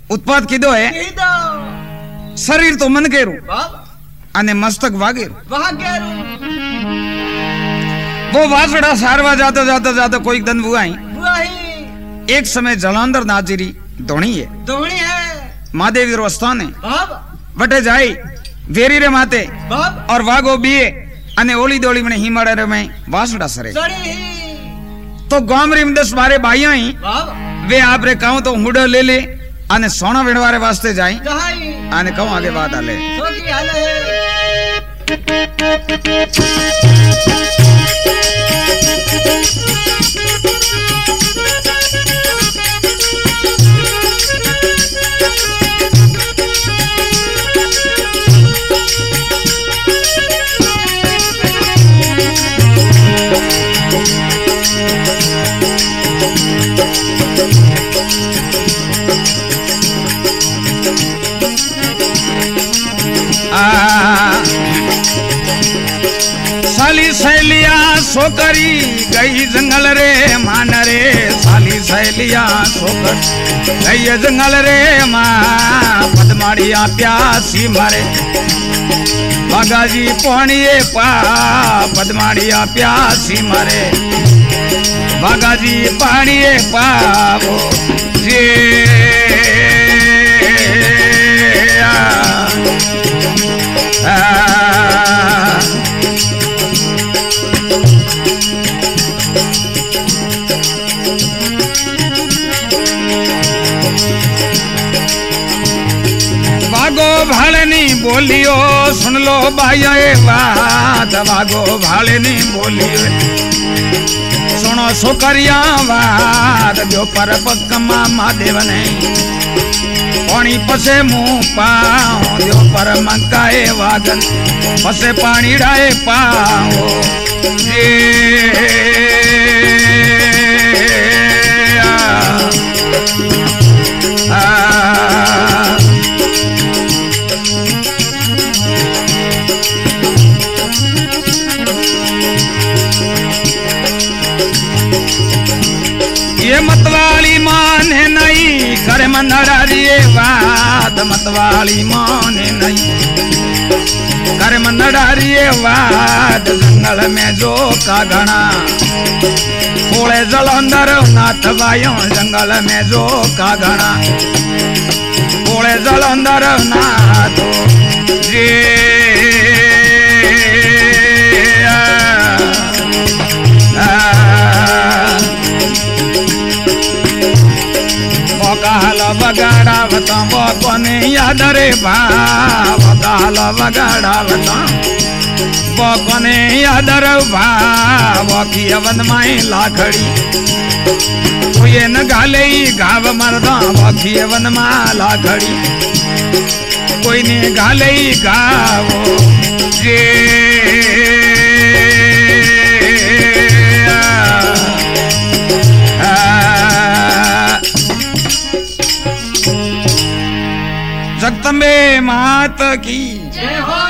उत्पाद कीधो है शरीर तो मन केरू अने मस्तक वागेरू वो वासड़ा सारवा जाता जाता जाता कोई दन बुआई एक समय जलांधर नाचरी धोनी है महादेवी रो स्थान है बटे जाई वेरी रे माते और वागो बीए अने ओली दोली में हिमालय में वासड़ा सरे तो गामरी में 10-12 भाइयों ही वे आप रे कहूं तो हुडो ले ले अने सोना वेणवारे वास्ते जाई अने कहूं आगे बात आले साली सहेलिया सोकरी गई जंगल रे मान रे साली सहेलिया सोकर गई जंगल रे मां पदमाड़िया प्यासी मारे बागाजी पौनिए पा पदमाड़िया प्यासी मारे बागाजी पानिए पावो जे वागो भालनी बोलियो सुन लो भाइयों ये बात वागो भालनी बोलियो सुनो सोकरिया बात जो पर पक्कमा महादेव ने पानी पसे मुंह पाओ जो पर मंकाए वागन पसे पानी डाए पाओ ये मतवाली माने नहीं करे मनरारी बात मतवाली माने नहीं करे मनरारी बात जंगल में जो का घना कोले जलंधर नाथ भाइयों जंगल में जो का घना कोले जलंधर नाथ जे काल बगाड़ा बता बने याद रे भाव काल बगाड़ा बता बने याद रे भाव की अवध माई लाखड़ी कोई न गाले घाव मरदा बाकी अवध मा लाखड़ी कोई ने गाले घाव जे जगदम्बे मात की जय हो।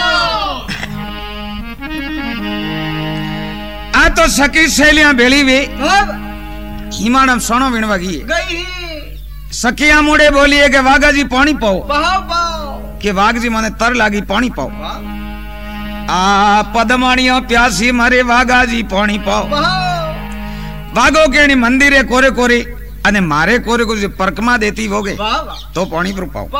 आ तो सखी सहेलियां भेली वे हिमाड़म सोनो वीणवा गई सखिया मुड़े बोलिए के वागा जी पानी पाओ के वाग जी माने तर लागी पानी पाओ आ पदमाणियों प्यासी मारे वागा जी पानी पाओ वागो के मंदिरे कोरे कोरे अने मारे कोरे को जो परकमा देती होगे तो पानी पर पाओ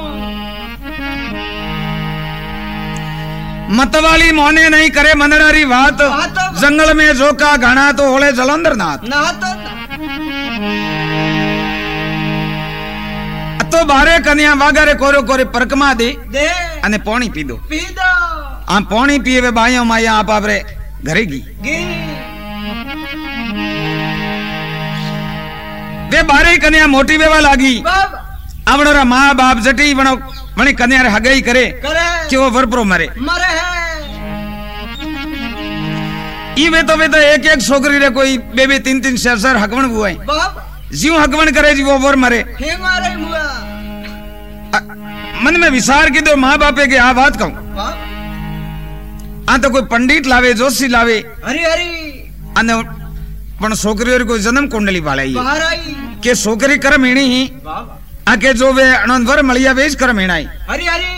मतवाली मोने नहीं करे मनरारी बात जंगल में जोका घना तो होले जलंधर नाथ तो बारे कन्या वागारे कोरे कोरे परकमा दे अने पानी पी दो आ पानी पिए वे भाइयों माया आप आपरे घरे गी वे बारे कन्या मोटी वेवा लागी आवड़ोरा माँ बाप जटी बनो बने कन्या रे हगई करे कि वो वरप्रो मरे वे तो एक एक छोकरी रे कोई बे 3-3 4 हगवण हुआ जीव हगवण करे जी वो वर मरे मन में विचार की दो माँ बापे के आ बात कहूं आ तो कोई पंडित लावे जोशी लावे हरी हरी अने पण छोकरी कोई जन्म कुंडली वाले के छोकरी कर्म एनी ही आ आके जो वे अनंदवर मलिया वेश कर मेणाई हरी हरी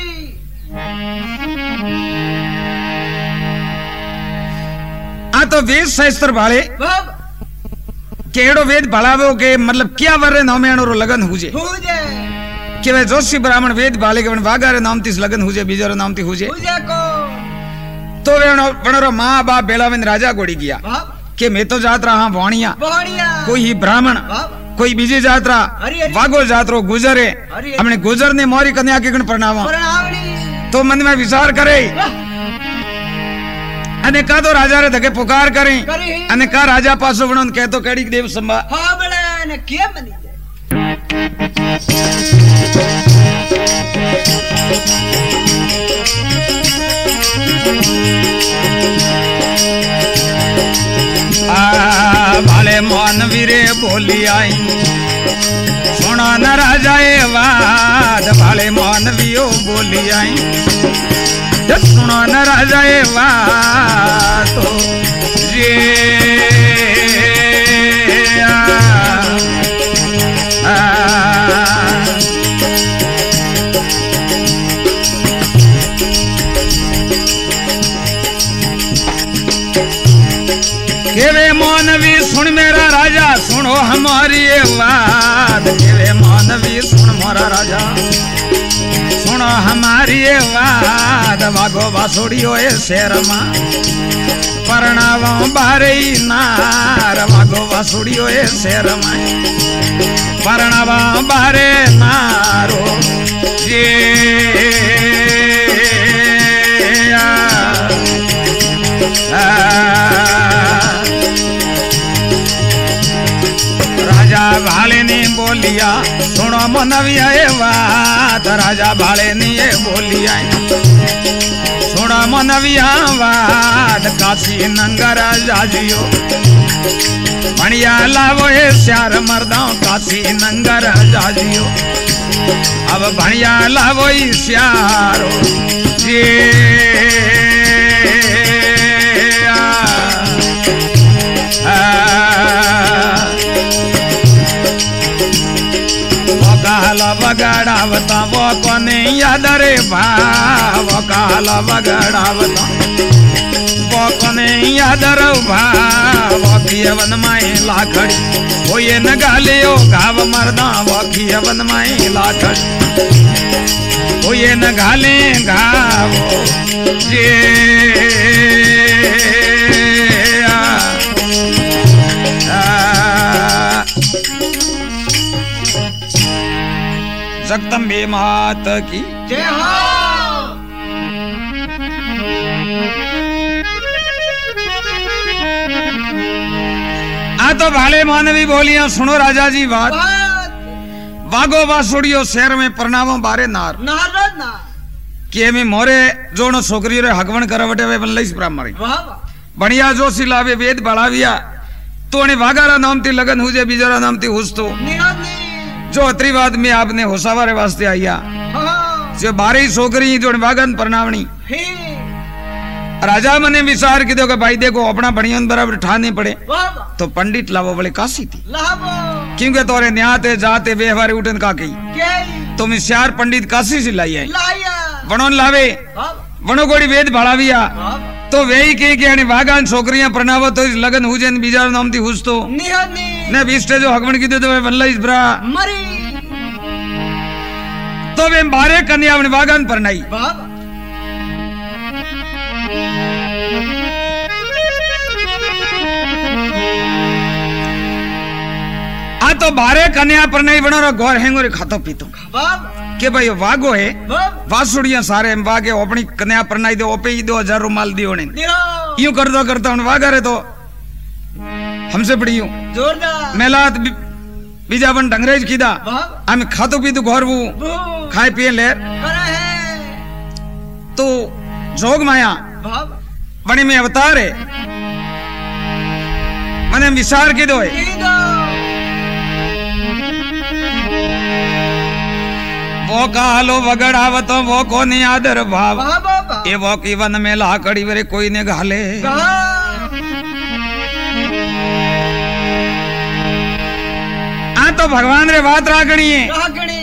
आ तो वेद शास्त्र वाले केड़ो वेद भलावो के मतलब क्या वर्रे नाम रो लगन हुजे के वे जोशी ब्राह्मण वेद बाले के वागारे नाम तिस लगन हुजे बीजरो नाम ती हुजे तो वे वणरो मां बाप बेलावन राजा गोड़ी गया के मैं तो जात रहा वाणिया कोई ही ब्राह्मण कोई बीजी जात्रा वागो जात्रो गुजरे हमने गुजर ने मोरी कन्या के गण प्रणावा तो मन में विचार करे अने का तो राजा रे धके पुकार करे अने का राजा पासो वणन के तो केड़ी देव संभा हां बड़े ने के बनी भाले मोहन वीरे बोली आई सुना न राजा वाद भाले मोहन वियो बोली आई सुनो न राजा वाद तो केवे मौनवी सुन मेरा राजा सुनो हमारी ये बात केवे मौनवी सुन मोरा राजा सुनो हमारी ये बात वागो बासुड़ियो ए शेर मां परणावा बारे नार वागो बासुड़ियो ए शेर मां परणावा बारे नारो ये भाले ने बोलिया सुनो मनविया बात राजा भाले ने ये बोलिया सुनो मनविया बात काशी नंगर जाजियो बढ़िया लावो ये श्यार मर्दा काशी नंगर जाजियो अब बढ़िया लावो ये श्यारो काला बगड़ावता वो कोने याद रे भाव काला बगड़ावता वो कोने याद रे भाव कियवन माए लाखड़ी वो ये न गालियो गाव मरदा वो कियवन माए लाखड़ी वो ये न गाले गाव जगदम्बे मात की जय हो। आ तो भाले मानवी बोलियां सुनो राजा जी बात वागो बासुड़ियो शहर में प्रणामो बारे नार के में मोरे जोनो छोकरी रे हगवण करवटे वे बल्लैस ब्राह्मणी बढ़िया जोशी लावे वेद बढ़ाविया तो ने वागारा नाम ती लगन हुजे बीजरा नाम ती हुस्तो जो अतरी बात में आपने होसावारे वास्ते आया जो बारह छोकरी जो वागन प्रणावणी राजा मने विचार की देखो भाई देखो अपना बढ़िया बराबर ठाने पड़े तो पंडित लावो बोले काशी थी क्योंकि तोरे न्याते जाते व्यवहार उठन का कही तुम श्यार पंडित काशी से लाई है वनोन लावे वनो गोड़ी वेद बढ़ाविया तो वे ही के वागन छोकरियां प्रणावो तो लगन हुजन बीजा नाम थी हुस तो ने बीस्टे जो हगमन की दे तो वल्ला इस ब्रा मरी तो वे बारे कन्या अपने वागन परनाई आ तो बारे कन्या परनाई बनो रो गौर हेंगो रे खातो पीतो के भाई वागो है वासुड़िया सारे वागे अपनी कन्या परनाई दे ओपे ही 2000 रुमाल दियो ने यूं करता करता उन वागा रे तो हमसे बड़ी हूं जोरदार मेलात बीजावन ढंगरेज कीदा हम खातो पीतो घरवू खाए पिए ले तो जोग माया बणी में अवतार है मने विचार की दो वो कालो वगड़ावत वो को नहीं आदर भाव ये वो की वन में लाकड़ी वरे कोई ने घाले आ तो भगवान रे बात रागणी है